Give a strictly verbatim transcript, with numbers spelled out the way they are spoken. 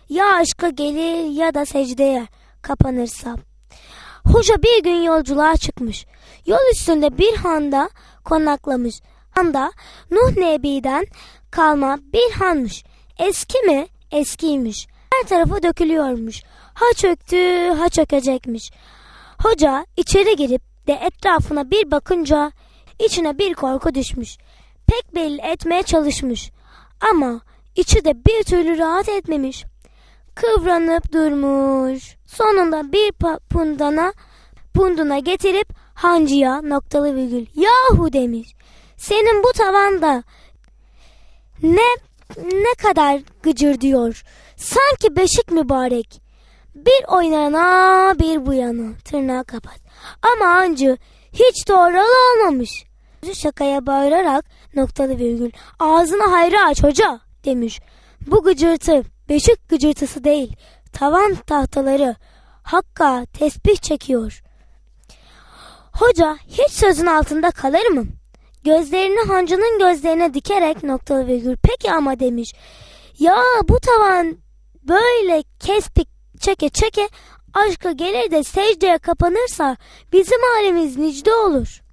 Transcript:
Ya aşka gelir ya da secdeye kapanırsa. Hoca bir gün yolculuğa çıkmış. Yol üstünde bir handa konaklamış. Handa Nuh Nebi'den kalma bir hanmış. Eski mi? Eskiymiş. Her tarafı dökülüyormuş. Ha çöktü, ha çökecekmiş. Hoca içeri girip de etrafına bir bakınca içine bir korku düşmüş. Pek belli etmeye çalışmış. Ama içi de bir türlü rahat etmemiş. Kıvranıp durmuş. Sonunda bir pundana punduna getirip hancıya noktalı virgül yahu demiş. Senin bu tavanda ne ne kadar gıcır diyor. Sanki beşik mübarek. Bir o yana bir bu yana. Tırnağı kapat. Ama hancı hiç doğralı olmamış. Şakaya bağırarak noktalı virgül ağzını hayra aç hoca demiş. Bu gıcırtı beşik gıcırtısı değil. Tavan tahtaları Hakk'a tesbih çekiyor. Hoca hiç sözün altında kalır mı? Gözlerini hancının gözlerine dikerek noktalı virgül peki ama demiş. Ya bu tavan böyle kespik çeke çeke aşka gelir de secdeye kapanırsa bizim halimiz nicde olur.